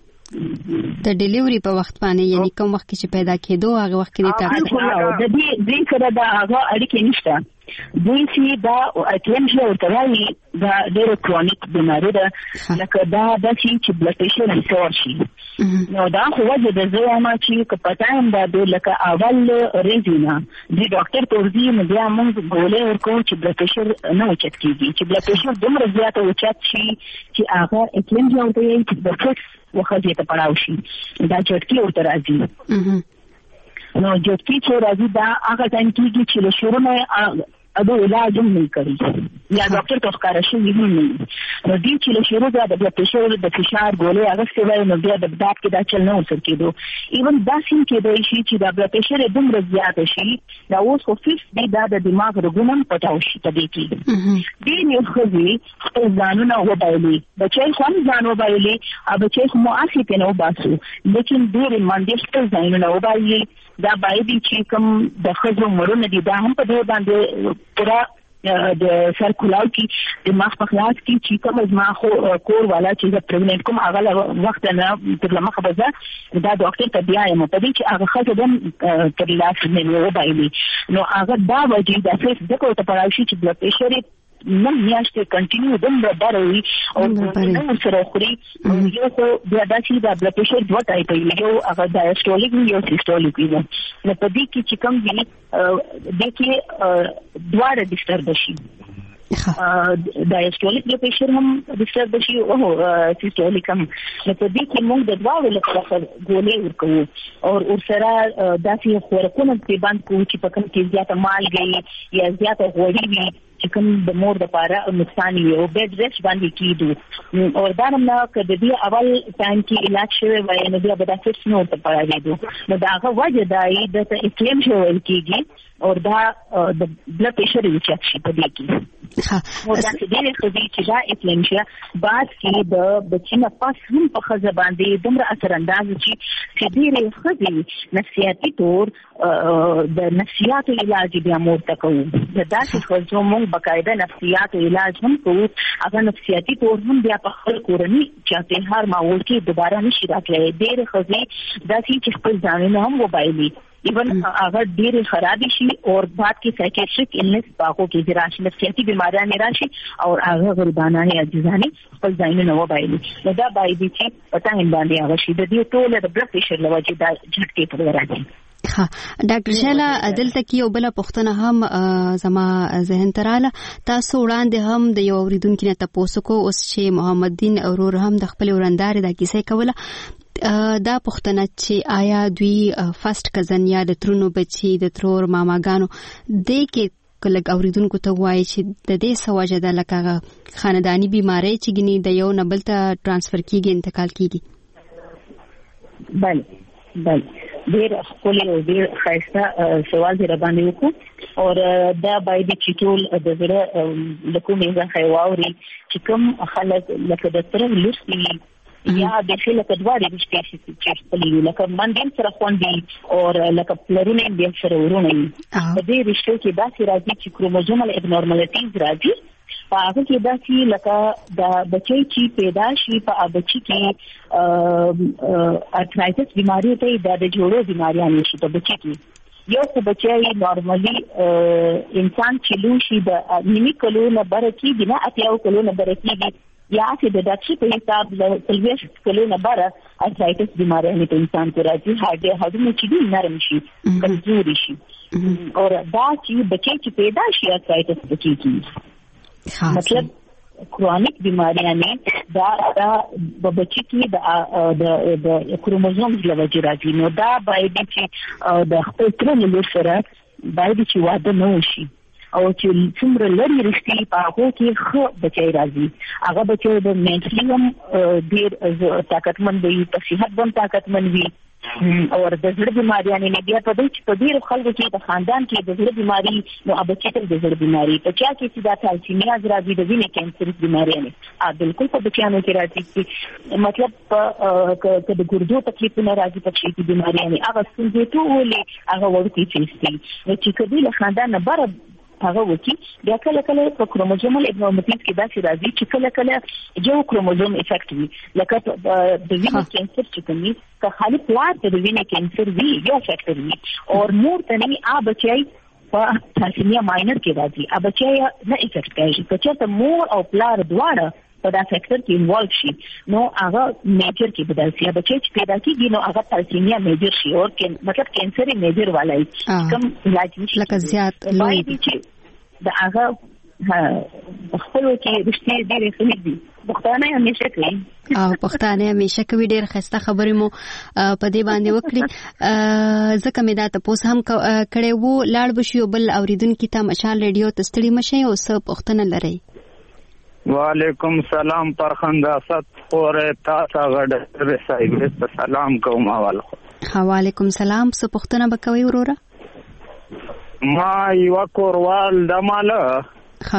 د ډیلیوري په وخت باندې یعنی کوم وخت چې پیدا کېدو هغه وخت کې تاسو د دې سره دا هغه اړیکې نشته دوی چې دا اټیم چې ورتوالي دا ډېر کرونیک بیماری ده لکه دا چې بلډ پريشر انسور شي نو دا خو وجه د زما چې کپټایم دا د لکه اول ریزینا دی ډاکټر تورځي نو بیا موږ ګولې ورکو چې بلډ پريشر نه اوچت کیږي چې بلډ پريشر دومره زیات اوچت شي چې هغه اټیم چې ورته چې د فکس وخت ته پړاو شي دا چټکی ورته راځي نو چټکی چې راځي دا هغه ټایم کېږي چې له شروع نه ابو علاج هم نه کوي یا ډاکټر ته ښکارا شي هم نه نو دې چې له شروع د بلډ پريشر د فشار ګولې هغه څه وایي نو بیا د بدات کې دا چل نه وسر کېدو ایون دا سیم کې دی شي چې د بلډ پريشر دومره زیات شي دا اوس خو فکس دی دا د دماغ رګونم پټاو شي ته دې کې دې یو خوځي خپل ځانونه وبایلي بچي خو ځان وبایلي او بچي خو مو اخی ته نو باسو لیکن ډېر باندې خپل ځانونه وبایلي دا باید چې کوم د خزو مرونه دي دا هم په دې باندې پورا د سرکولاو کې د مخ په خلاص کې چې کوم ازما خو کور والا چې د پرېګننټ کوم هغه وخت نه تر لمخه بزه دا ډاکټر ته بیا یم په دې چې هغه خزه د تر لاس نه وبایلي نو هغه دا وجه د فیس د کوته پرایشي چې بلډ پريشر نن میاشتې کنټینیو دومره ډاروي او نو سره خوري یو خو بیا دا چې دا بلډ پريشر دوه ټایپ یو هغه ډایسټولیک یو سیسټولیک وي نو په دې کې چې کوم دي د کې دواړه ډیسټرب شي ډایسټولیک بلډ پريشر هم ډیسټرب شي او سیسټولیک هم نو په دې کې موږ د دواړو لپاره ګولې ورکوو او سره داسې خوراکونه په باندې کوو چې په کوم کې زیاته مالګه یا زیاته غوړي وي چې کوم د مور لپاره نقصان وي او بیډ ریسټ باندې کیدو او دا نه کده دی اول ټایم کې علاج شوی وای نو بیا به د فکس نو ته پړاوېدو نو دا هغه وجه دی د اسلام شوی کېږي او دا د بلډ پريشر یې چک شي په دې کې او دا چې دې خو دې چې دا اسلام شي بعد کې د بچینه پاس هم په خزه باندې دومره اثر انداز چې دې خزه نفسیاتي تور د نفسیاتو علاج بیا مور تکو د داسې خزو مونږ باقاعده نفسیاتو علاج هم کوو هغه نفسیاتي تور هم بیا په خپل کورنۍ چاته هر ماحول کې دوباره نشي راتللی ډېر خزه داسې چې خپل ځانونه هم وبایلي ایون اگر ډېر خراب شي او بعد کې سایکیاټریک النس باغو کې راشي نفسیاتي بیماریاں راشي او هغه غریبانه یا عجزانه خپل ځانونه وبایلي نو دا باید چې پتا هم باندې هغه شي د دې ټول د بلډ پريشر لوجه دا جټکې پر راځي ها ډاکټر شیلا دلته کې یو بل پوښتنه هم زما ذهن تراله تاسو وړاندې هم د یو اوریدونکو نه تاسو کو اوس چې محمد دین اورور هم د خپل ورندار د کیسې کوله دا پوښتنه چې آیا دوی فرست کزن یا د ترونو بچي د ترور ماماګانو د کې کله اوریدونکو ته وایي چې د دې سواجه د لکه خاندانی بیماری چې ګني د یو نبل ته ترانسفر کیږي انتقال کیږي بله ډېر خپل او ډېر خاصه سوال دی را باندې وکړو او دا باید چې ټول د زړه د کومې ځای واوري چې کوم خلک لکه د تر لوستي یا د خلک په دواړو کې چې خپل لکه باندې سره خوندي او لکه پلرونه دې سره ورونه په دې رښتو کې دا چې راځي چې کروموزومل ابنورمالټیز راځي هغه کې دا چې لکه دا بچي چې پیدا شي په بچي کې ارترایټس بیماری ته د جوړو بیماریاں نشي په بچي کې یو څه بچي نارمالي انسان چې لوشي د نیمه کلونه برکی بنا اتیاو کلونه برکی یا چې د ډاکټر په حساب له 30 کلونه بار ارترایټس بیماری نه انسان کو راځي هډونه چې نرم شي کمزوري شي او دا چې بچي چې پیدا شي ارترایټس بچي کې مطلب کرونیک بیماریاں نه دا بچی کې د کروموزوم له وجې راځي نو دا باید چې د خپل ترنو سره باید چې واده نه وشي او چې څومره لري رښتې په هغه کې خو بچي راځي هغه بچي د منټلی هم ډیر طاقتمن وي په صحت باندې طاقتمن وي او د زړه بیماریاں نه بیا په دې چې په ډیر خلکو کې د خاندان کې د زړه بیماری نو ابچې ته د زړه بیماری په چا کې چې دا تالسیمیا راځي د وینې کانسر بیماری نه بالکل په بچیانو کې راځي مطلب که د ګردو تکلیفونه راځي په شي کې بیماری نه هغه څنګه ته ولې هغه ورته چیستي چې کله له خاندان نه بره هغه وکی بیا کله په کروموزومل ابنورمالیټیز کې دا چې راځي چې کله جو کروموزوم افیکټ وي لکه د وینې کانسر چې کومي که خالي پلار د وینې کانسر وي یا فیکټر وي او مور ته نه بچي په تالسیمیا ماینر کې راځي بچي نه افیکټ کوي چې مور او پلار دواړه په دا فیکټر کې انوالو شي نو هغه میجر کې بدل شي بچي چې پیدا کیږي نو هغه تالسیمیا میجر شي او مطلب کانسر میجر والا کم علاج نشي لکه زیات لوی دا هغه خپل کې رښتیا ډېرې ښې دي پښتانه همیشه کوي پښتانه همیشه کوي ډېر ښایسته خبرې مو په دې باندې وکړي ځکه مې دا تاسو هم کړې وو لاړ بشي بل اوریدونکو ته مشال ریډیو ته ستړي مشي او څه پښتنه لري وعلیکم سلام پرخنده ست خوره تاسو غډر صاحب ته سلام کوم اول وعلیکم سلام څه پښتنه بکوي وروره ما یو کوروال د ماله ها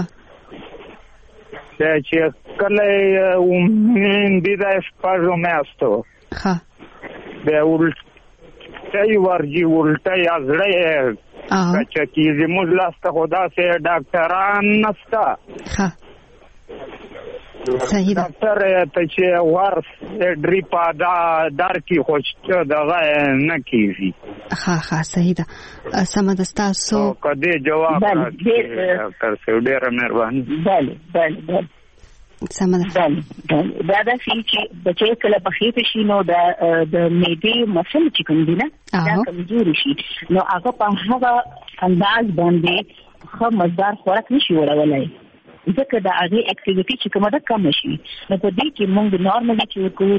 چې کله ومن دې د سپارو مېستو ها به ولټي ورجی ولټي ازړې چې کیږي موږ لاسته خدا سي ډاکټران نستا ها صحیح ده ډاکټر ته چې ورس ډریپا دار کی خوشته دغه نه کیږي ها صحیح ده سم ده تاسو کدی جواب ډاکټر سره ډیر مهرباني بله سم ده دا چې بچي کله بخیته شي نو د میډي مسل چې کوم دي نه دا کمزوري شي نو هغه په هغه انداز باندې خو مزدار خوراک نشي وړولای ځکه دا هغه اکټیویټي چې کومه ده کم شي نو په دې کې موږ نارمالي چې وکړو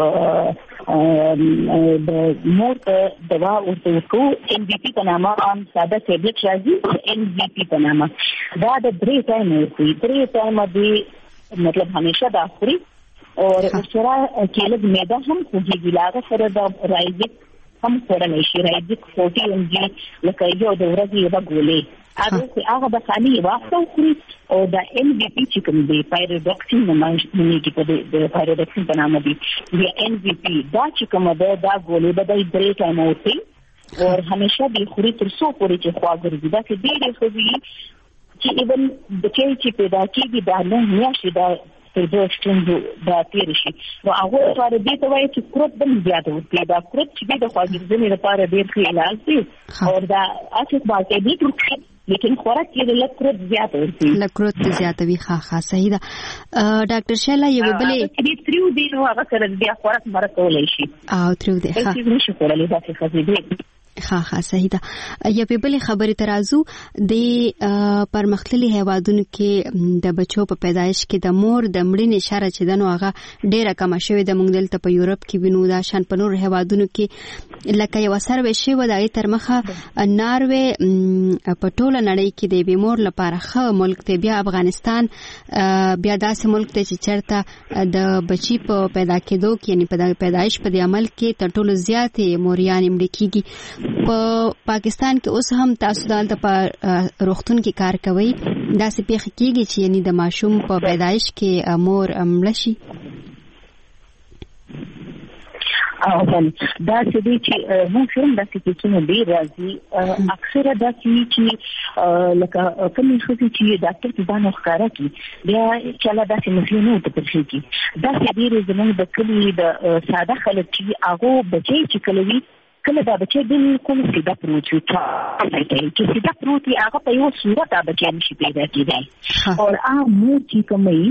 د مور ته دوا ورکو ان بي پي په نامه عام ساده ټابلیټ راځي ان بي پي په نامه دا د 3 ټایم ورکوي 3 ټایم دی مطلب همیشه دا خوري او سره کېله معده هم خوږي لاغه سره د رایزیک هم خورل شي رایزیک 40 mg لکه یو د ورځې یو ګولې هغه به خالي واخلو خوري او د ان بي پي چې کوم دی پایروډکسین نه کې په د پایروډکسین په نامه دی یا ان بي پي دا چې کوم ده دا ګولې به د 3 ټایم ورکوي او همیشه به خوري تر څو پورې چې خواږه دا چې ډېرې خوږي چې ایون بچي چې پیدا کیږي دا نه میاشتې دا پرځستون دا تیر شي نو هغه لپاره دې ته وایي چې کروت بل زیات ورته دا کروت چې د خواږه لپاره ډېر ښه علاج دی او دا اصل باندې دې ټول لیکن خوراک کې لکروت زیات ورته لکروت زیات وی ښه صحیح ده ډاکټر شیلا یو بلې دې تریو دی نو هغه سره بیا خوراک مرکولای شي او تریو دی ښه نشي کولای دا څه خبرې ها صحیح ده یا په بلې خبرې ترازو د پرمختللي هیوادونو کې د بچو په پیدایش کې د مور د مړینې اشاره چې دنو هغه ډیره کم شوې د موږ دلته په یورپ کې وینو دا شان په نور هیوادونو کې لکه یو سروې شوی د تر مخه ناروې په ټوله نړۍ کې د بیمور لپاره ښه ملک دی بیا افغانستان بیا داسې ملک دی چې چرته د بچی په پیدا کېدو کې یعنی په پیدایش په عمل کې تر ټولو زیاتې موریانې مړ کیږي په پاکستان کې اوس هم تاسو دلته په روغتون کې کار کوي دا څه پیښ کیږي چې یعنی د ماشوم په پیدایش کې مور مړ شي او دا څه دي چې موږ هم د کیسونو ډیر راځي اکثره دا چې لکه کومې خصوصي چې ډاکټر ته ځان ښکارا کی بیا چې لا داسې مسلې نه تپل شي دا چې ډیر زموږ د کلی د ساده خلک چې هغه بچي چې کلوي کله دا بچي بالکل سیده پروت وي چې سیده پروت وي هغه په یو صورت دا بچي نشي پیدا کېدای او مور چې کومي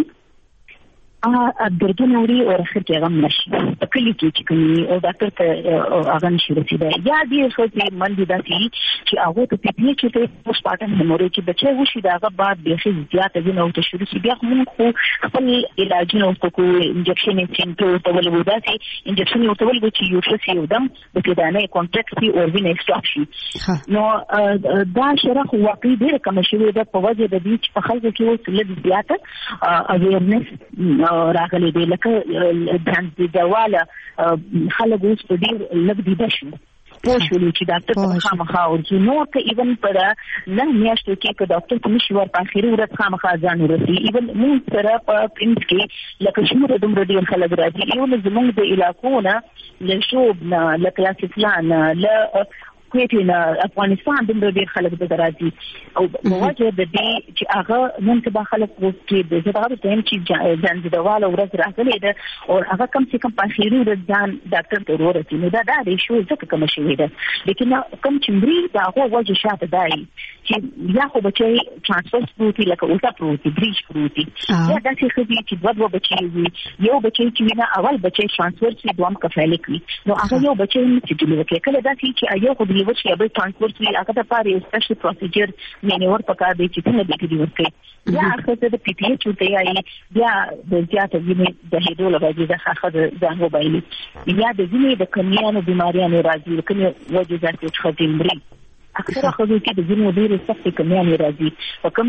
دردونه وړي او اخر کې هغه نشي په کلی کې چې کومي او ډاکټر ته هغه نشي رسیدای یا دې څه چې باندې داسي چې هغه ته پیټي چې ته پوسټ پارټم هیموريج چې بچي وشي دا هغه بعد به شي زیات دي نو ته شروع شي بیا موږ خپل علاج نو کو انجکشن یې څنګه ته ولې وداسي انجکشن یې ته ولې چې یو څه یو دم د کېدانه کانټراکټي او وینې سټاپ شي نو دا شرح واقعي ډېر کوم شي دا په وجه د دې چې په خلکو کې اوس لږ زیاته اویرنس راغلي دی لکه د دواله خلک اوس په ډیر لږ دي بشو پوښتنه چې ډاکټر ته خامخا ورځي نو که ایون پر نه میاشتو کې که ډاکټر ته نشي ور په اخیری ورځ خامخا ځان ورسي ایون موږ سره په پرنس کې لکه شموره دومره ډیر خلک راځي ایون زموږ د علاقو نه له شوب نه له کلاسیکلان له کوټینا افغانستان د ډېر خلک د راځي او مواجه د دې چې هغه نن سبا خلک وکړي د زړه ټیم چې ځان د دواله ورځ راغلي ده او هغه کم څه کم په اخیری ورځ ځان ډاکټر ته ورسي نو دا د شو ځکه کوم شي ده لیکن کم چې مری دا هغه وجه شاته دی چې یا خو بچي ترانسفر پروتي لکه الټا پروتي بریج پروتي یا دا چې دوه بچي وي یو بچي چې نه اول بچي ترانسفر چې دوام کفایلک وي نو هغه یو بچي چې ډیلیور کوي کله دا چې یو خو ډیلیور شي به ترانسفر وي هغه د پاره یو سپیشل پروسیجر مینور پکار دی چې څنګه ډیلیور کوي یا هغه د پی پی ایچ ته یې بیا د زیاته وینې د هډو لګي د خاخه ځان وبایلي یا د وینې د کمیانو بیماریانو راځي کومه وجه ځکه چې خدمري اکثره خلکو کې د وینې ډېر سخت کمیانو راځي په کوم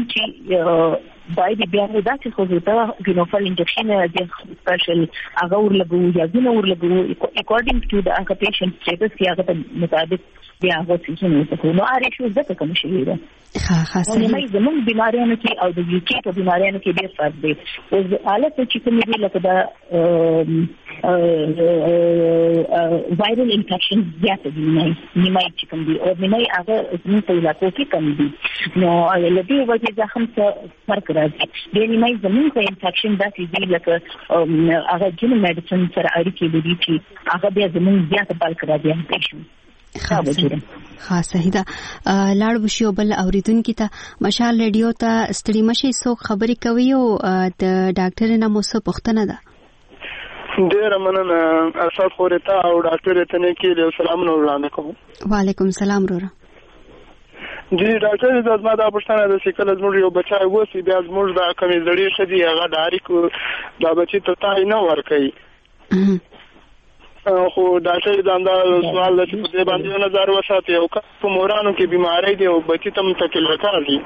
چې باید بیا نو داسې خو ته ګینوفل انجکشن د سپیشل هغه ورلګو یا ګینو ورلګو اکورډینګ ټو د هغه پیشنټ سټیټس کې هغه مطابق بیا هغه څه نه وکړو نو اړ شو ځکه کوم شي ده خاصه نو زموږ بیماریانو کې او د یوکي په بیماریانو کې ډېر فرق دی او حالت چې کوم دی لکه دا وایرل انفیکشن زیات دي نیمای چې کوم دي او نیمای هغه زموږ په علاقو کې کم دي نو لدی وجه زخم څه فرق راځي د نیمای زموږ په انفیکشن داسې دي لکه هغه جن میډیسن سره اړیکې لري چې هغه بیا زموږ زیات بالک راځي پیشن خاصه ده لاړ بشو بل اوریدونکو ته مشال ریډیو ته ستړي مشي څوک خبرې کوي او د ډاکټر نه مو څه پوښتنه ده ډیر مننه اساس خورته او ډاکټر ته نه کې سلام نور وړاندې کوم وعلیکم السلام وروره جی ډاکټر زما دا پوښتنه ده چې کله زموږ یو بچا وسی بیا زموږ د کمی زړی خدي هغه ډاری کو دا بچی ته تای نه ور کوي خو ډاکټر دا سوال د دې باندې نظر وساتي او په مورانو کې بیماری دی او بچی تم تکل راځي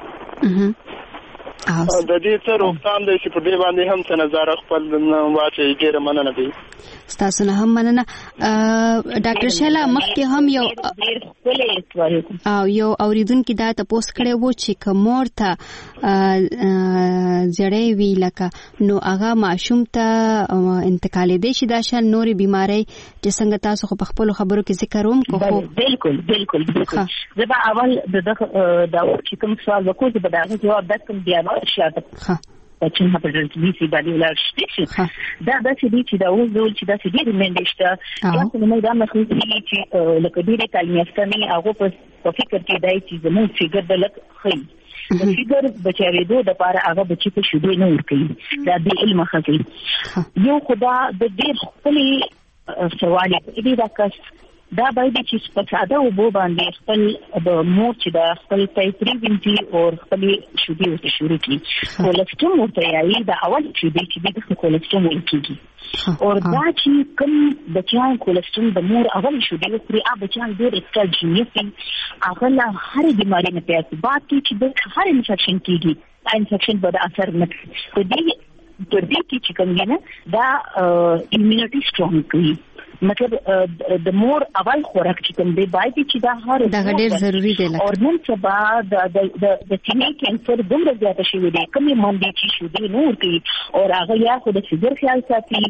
د دې څه روغتون د چې په دې باندې هم څه نظر خپل واچي ډیر مننه دی تاسو نه هم مننه ډاکټر شیلا مخکې هم یو اوریدونکو دا تاسو کړه وو چې کومور ته زړې وی لکه نو هغه معشوم ته انتقال دي شي دا شان نوري بیماری چې څنګه تاسو په خپل خبرو کې ذکر ووم کوو بالکل زه به اول دا چې کوم سوال وکړم زه به دا جواب درکړم بیا شاته چې په دې کې باندې ولاړ شي دا د دې چې دا وزول چې دا دې ریمندشته یا څه نه دا مخکې چې لکه دې کلمې هغه په فکر کې دی چې زموږ فکر د لک خي د فکر بچاوېدو د لپاره هغه بچی په شوډې نه ورکړي دا د علم خاطر یو خدا د دې خپل سوال دې دا کس دا باید چې په ساده او بو باندې خپل د مور چې د خپل پریوینټي او خپل شوډي او شروع کی کولسټرول ورته دا اول چې د کولسټرول کیږي او دا چې کوم بچیان کولسټرول د مور اول شوډي لري بچیان ډېر اکسترا جینیټ هغه له هر بیماری نه پیدا باندې چې د هر انفیکشن کیږي انفیکشن په اثر نه کوي د دې چې کوم نه دا ایمونټي سترونګ کوي مطلب د مور اول خوراک چې کوم دی باید چې دا هر ډېر ضروری دی او نن سبا د چینه کینسر دومره زیات شوی دی کومې باندې چې شو دی نور کوي او هغه یا خو د فزیکل خیال ساتي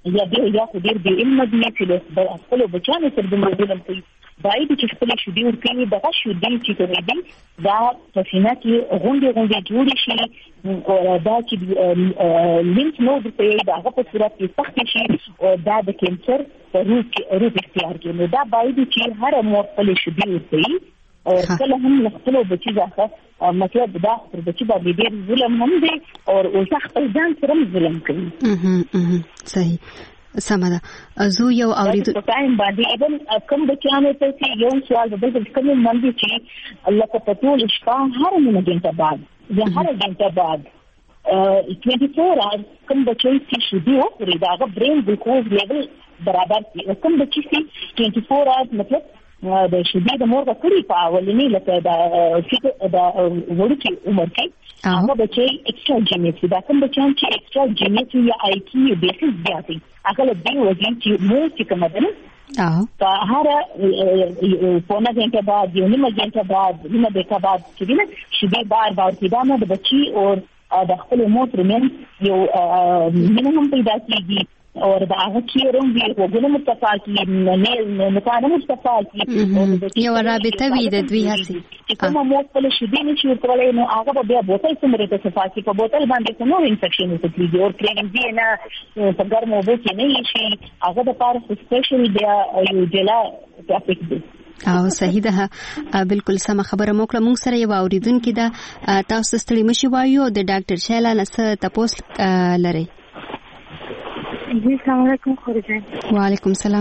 یا ډېر بې علمه دي چې د خپلو بچیانو سره دومره ظلم کوي. باید چې خپلې شیدې ورکوي دغه شیدې چې کومې دي دا په سینه کې غونډې جوړې شي او دا چې لینف نود په دغه په صورت کې سخت شي او دا د کینسر روح اختیار کوي. نو دا باید چې هر مور خپلې شیدې ورکوي او کله هم خپلو بچي ځکه مطلب دا پر بچي باندې ډېر ظلم هم دی او خپل ځان سره ظلم کوي. صحیح سمه ده. زه یو اوریدو په ټایم باندې ایبل کوم بچیانو ته چې یو سوال د کوم باندې چې الله په ټول شپه هر غنټه بعد یا هر غنټه بعد 24 hours کوم بچي چې شدي او دا برین ګلوکوز لیول برابر دي. کوم بچي چې 24 hours مطلب د شدي د مور د کړي په اولنی لکه د ورکی عمر کې هغه بچي ایکسترا جینیټ دا کوم بچیان چې ایکسترا جینیټ یا آی کیو بیسس زیاتې هغه له دې وجې چې مور چې کوم ده په هر پونه غنټه بعد یو نیمه غنټه بعد نیمه دقیقه بعد چې دې شدي بار چې دا نه د بچي او د خپل مور ترمن یو مینیمم پیدا کیږي او دا هغه چې رومي وګونو مصطفی کې نه مکانه مصطفی کې یو رابطه وي د دوی هڅې کوم مو خپل شیدې نشي ورکولای نو هغه بیا بوتل څومره ته صفاکي په بوتل باندې څنګه انفیکشن وکړي او پرېږدي نه په ګرمو اوبو کې نه شي هغه د پاره سپیشل بیا یو جلا ټاپک دی. او صحیح ده بالکل سم خبره موکړه. مونږ سره یو اوریدونکو دا تاسو ستړي مشي وایو د ډاکټر شیلا نس تاسو لري. جی السلام علیکم خورجان. وعلیکم السلام.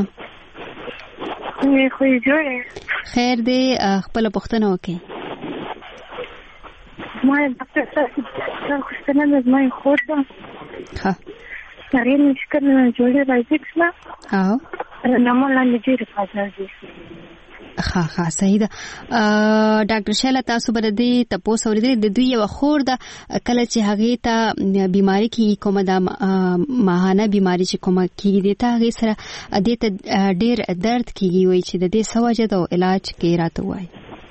خو جوړه خیر دی خپل پوښتنه وکړئ. ما ډاکټر صاحب خوشتنه زما خور ده. ها سره مشکل نه جوړه راځي څه؟ ها نه مونږ نه جوړه راځي. ها صحیح ده. ډاکټر شیلا تاسو بر دې تاسو ورته د دوی یو خور ده کله چې هغه ته بیماری کې کومه د ماهانه بیماری چې کومه کېږي ته هغه سره د ته ډېر درد کېږي وي چې د دې سوجه د علاج کې راته وای.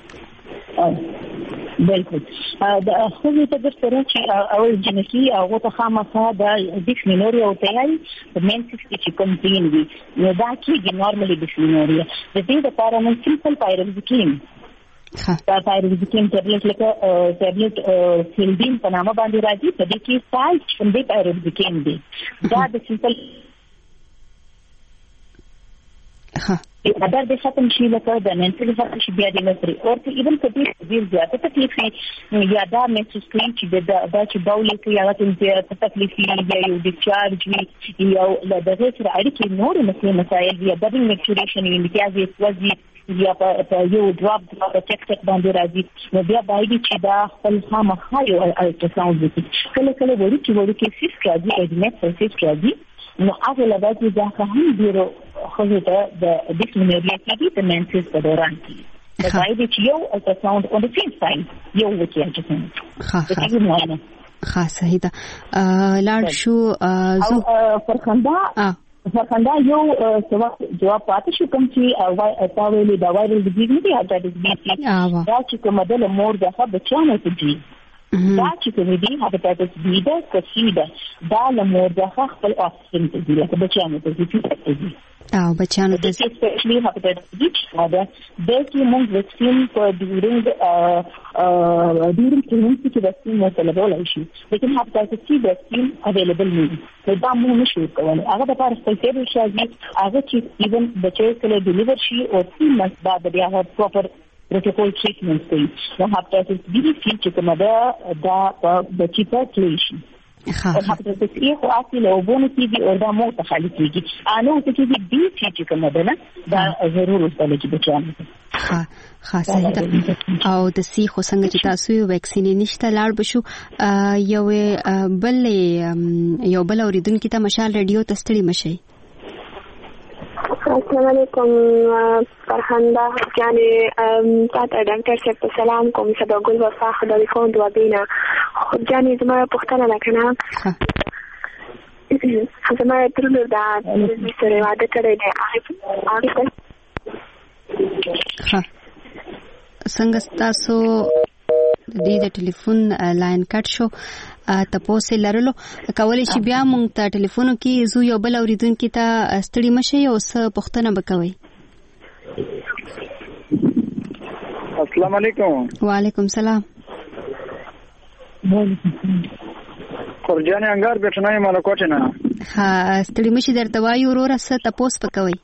بالکل دا خو ته د سره چې اول جنکی هغه ته خامخا د ډیسمینوریا او تیای د مینسس چې کوم دین دي نو دا کېږي نورمالي ډیسمینوریا د دې لپاره موږ سمپل پایروکسین دا پایروکسین ټابلیټ لکه ټابلیټ فیلډین په نامه باندې راځي په دې کې سایز څنګه پایروکسین دي دا د سمپل اگر د ختم شي لکه د منټل ختم شي بیا د نظر او ته ایون کدي ډیر زیاته تکلیف یا دا محسوس کوي چې دا چې باولې کې هغه ته تکلیف یا یو ډیسچارج یا دغه سره اړیکې نور مسایل یا دبل میکچوریشن یا امتیازي وځي یا په یو ډراپ چک باندې راځي نو بیا باید چې دا خپل خامخا یو الټراساوند وکړي. کله وړي سیس راځي اډمټ سیس راځي نو هغه لږه دا هم ډیرو خو ته د ډیسمینوریا کې د مینسس په دوران کې دا باید چې یو الټراساوند اون د سیم ساید یو وکړي ها صحیح ده. لاړ شو زو فرخنده یو جواب پاتې شو کوم چې تا ویلي دا وایرل ډیزیز نه دی دا چې کومه د مور دغه بچانو ته دي دا چې کومې دي هپاتایتس بی ده کسی ده دا له مور دغه خپل افسین ته دي لکه بچانو ته دي او بچانو ته اسپیشلی هپاتایتس بی ده د کې موږ وکسین په ډیورینګ پریګنسي کې وکسین مطلبول شي لیکن هپاتایتس سی وکسین اویلیبل نه دی دا موږ نشو کولای هغه د پاره سپیشل شي هغه چې ایون بچي کله ډیلیور شي او 3 months بعد بیا پراپر protocol treatment کوي نو هپاتایتس بی چې کومه دا بچی په کلیشي هپاتایتس ای خو اصلي له وبونه کېږي او دا مو ته خالي کېږي انو ته کېږي بي چې کومه ده دا ضرور وسله چې بچانه خاصه ده او د سی خو څنګه چې تاسو یو ویکسین نشته لاړ بشو یو بل اوریدونکو ته مشال رادیو تستړي مشي. السلام علیکم فرحانده جانې تاسو ډاکټر صاحب په سلام کوم سبا ګل وفا خدای کوم دعا بینا خو جانې زما پوښتنه وکړه زما ترلو دا سره واده کړی دی څنګه تاسو د ټلیفون لاین کټ شو تاسو لرلو کولای شي بیا مونږ ته ټلیفون کې زو یو بل اوریدونکو ته ستړي مشه او څه پوښتنه وکوي. السلام علیکم. وعلیکم سلام. قرجان انګار بټنای مالکوټ نه. ها ستړي مشه درته وایو وروره څه تاسو وکوي.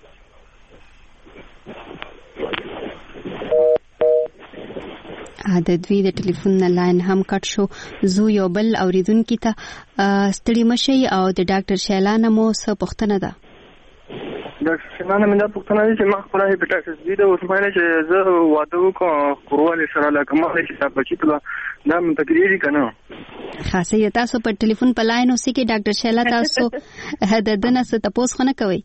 د دوی د ټلیفون لاین هم کټ شو. زو یو بل اوریدونکو ته ستړي مشي او د ډاکټر شیلانه مو څه پوښتنه ده. ډاکټر شیلانه مې دا پوښتنه ده چې ما خپل هیپاټایټس بی د اوسمانه چې زه واده وکړم کورواله سره لکه ما چې تاسو بچی ته دا مې تقریری کنه خاصه یې تاسو په ټلیفون په لاین اوسې کې ډاکټر شیلا تاسو د دنه څه تاسو خنه کوي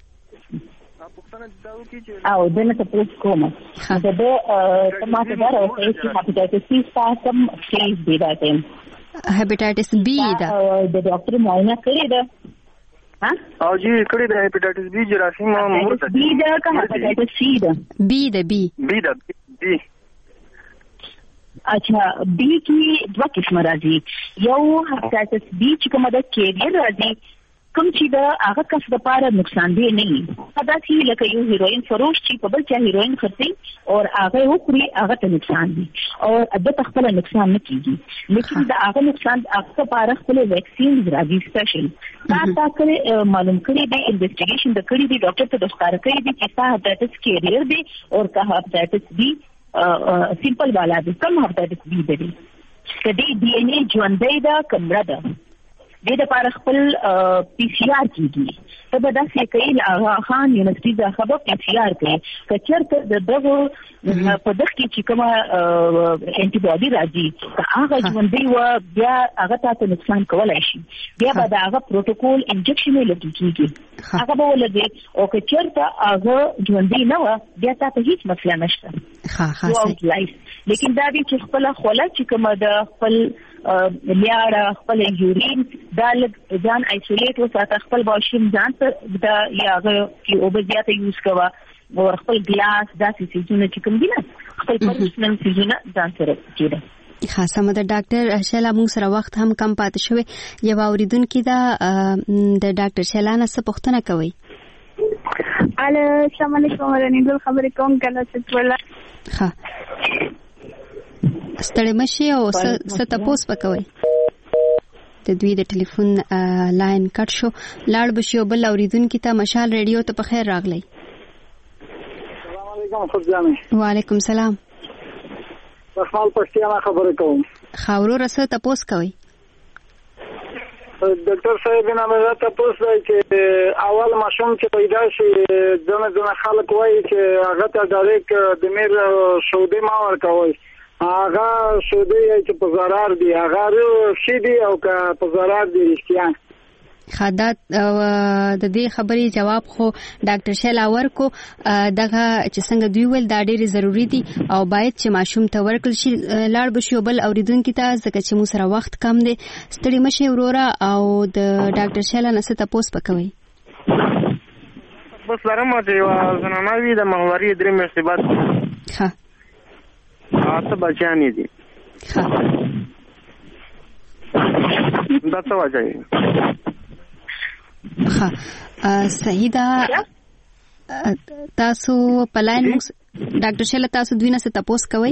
او دنه تاسو کوم دا د تماته دا راوځي چې هپاتایټس سی سم فیز دی راته هپاتایټس بی دا د ډاکټر معاینه کړی دا او جی کړی دا هپاتایټس بی جراثیم مرته بی دا که هپاتایټس سی دا بی دا بی اچھا بی کی دوه قسم راځي. یو هپاتایټس بی چې کومه د کیریئر راځي کوم چې دا هغه کس د پاره نقصان دی نه وي. دا چې لکه یو هیروین فروش چې په بل چا هیروین خرڅي او هغه وکړي هغه ته نقصان دی او د خپل نقصان نه کیږي. لیکن دا هغه نقصان هغه لپاره خپل ویکسین راځي سپیشل دا کله معلوم کړي دی انویسټیګیشن د کړي دی ډاکټر ته د ښکار کړي دی چې تا هپاتایټس کیریئر دی او که هپاتایټس بی سیمپل والا دی کم هپاتایټس بی دی کدی ډي ان اے ژوندۍ ده کمره ده د لپاره خپل پی سی آر کیږي ته به داسې کوي خان یونیورسيټي د خبر پی سی آر کوي کچرته دغه په دغه کې چې کومه انټي باډي راځي هغه ژوندۍ و بیا هغه تاسو نقصان کولای شي بیا به هغه پروتوکول انجکشن لګي کیږي هغه به ولګي او کچرته هغه ژوندۍ نه و بیا تاسو هیڅ مسله نشته لیکن دا دې چې خپل خوله چې کومه د خپل لیاړه خپل یورین دا ځان ایسولیټ وساته خپل واشروم ځان ته دا یاغه کې او به زیاته یوز کوه او خپل ګلاس داسې سيزونه چې کوم دي نه خپل پرسنل سيزونه ځان سره کېده. خاصه مده ډاکټر شیلا موږ سره وخت هم کم پاتې شوی یو اوریدونکو دا د ډاکټر شیلانه څه پوښتنه کوي. السلام علیکم ورنګل خبرې کوم کنه چې ولا ها ستړي مشي او څه تاسو پکوي. د دوی د ټلیفون لاین کټ شو. لاړ بشي او بل اوریدونکو ته مشال ریډیو ته په خیر راغلی. السلام علیکم خدامه. وعلیکم سلام. رحمان پښتیانه خبرې کوم. خاورو رسه تاسو کوي. ډاکټر صاحب نه مې تاسو چې اول ماشوم چې پیدا شي دغه خلک وایي چې هغه ته ډایرکټ د میر سعودي ما ورکوي هغه سعودي چې په zarar دی هغه شي دی او که په zarar دی رښتیا خدات د دې خبرې جواب خو ډاکټر شیلا ورکو دغه چې څنګه دوی ول دا ډېری ضروری دي او باید چې ماشوم ته ورکړل شي. لاړ بشي بل اوریدونکو ته ځکه چې مو سره وخت کم دی ستړي مشي وروره او د ډاکټر شیلا نه څه تاسو پکوي. بس لرم چې زنانه وي د ماهواري درې میاشتې بعد ها تاسو بچانی دي ها دا څه وځي ها صحیح ده. تاسو پلاین ډاکټر شیلا تاسو دوی نه څه تاسو کوي.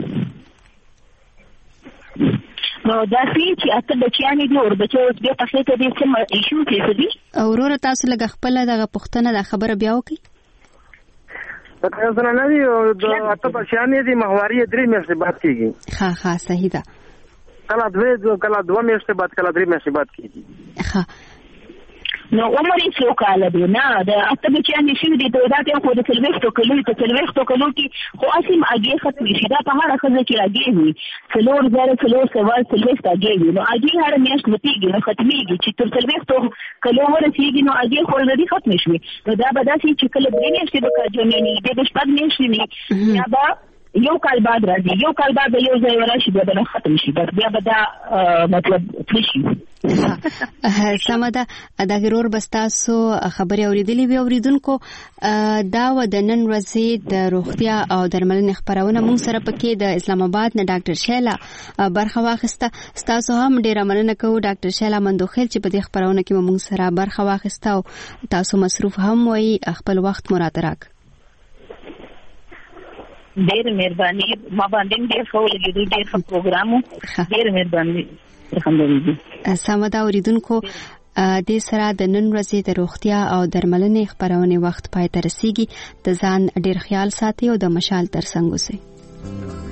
نو دا چې اته بچیانی دي او بچو بیا تاسو ته دې څه ایشو کې دي اورور تاسو لږ خپل دغه پښتنه د خبره بیا وکي. دا زنانه وي او د اته بچیانی دي ماهواري درې میاشتې بعد کیږي. ها صحیح ده. کله دوه میاشتې بعد کله درې میاشتې بعد کیږي. ها نو عمر یې څو کاله دی نه د اته بچیانی شي دي ته دا ته خو د سلويختو کلو کې خو اصلي اگې ختم شي دا په هغه خزه کې راګي وي څلور سوال سلويخت اگې وي نو اگې هر میاشت متيږي نو ختميږي چې تر سلويختو کلو ورسیږي نو اگې خو لري ختم شي نو دا به داسې چې کله درې میاشتې به کاجونی دي د شپږ میاشتې یا با یو کال بعد راځي یو کال بعد یو ځای ورشي بیا به ختم شي بیا به دا مطلب فشي سمدا دا غرور بستاسو خبري اوریدلې وی اوریدونکو دا و د نن ورځې د روغتیا او درملنې خبرونه موږ سره پکې د اسلام آباد نه ډاکټر شیلا برخه واخسته. تاسو هم ډیره مننه کوو ډاکټر شیلا مندوخیل چې په دې خبرونه کې موږ سره برخه واخسته او تاسو مصروف هم وای خپل وخت مراد راک. ډېر مهرباني ما باندې ډېر ښه ولګېدو ډېر ښه پروګرام ډېر مهرباني الحمدلله. سمدا اوریدونکو د سره د نن ورځې د روغتیا او درملنې خبرونه وخت پای ته رسیږي. د ځان ډېر خیال ساتي او د مشال تر څنګ اوسئ.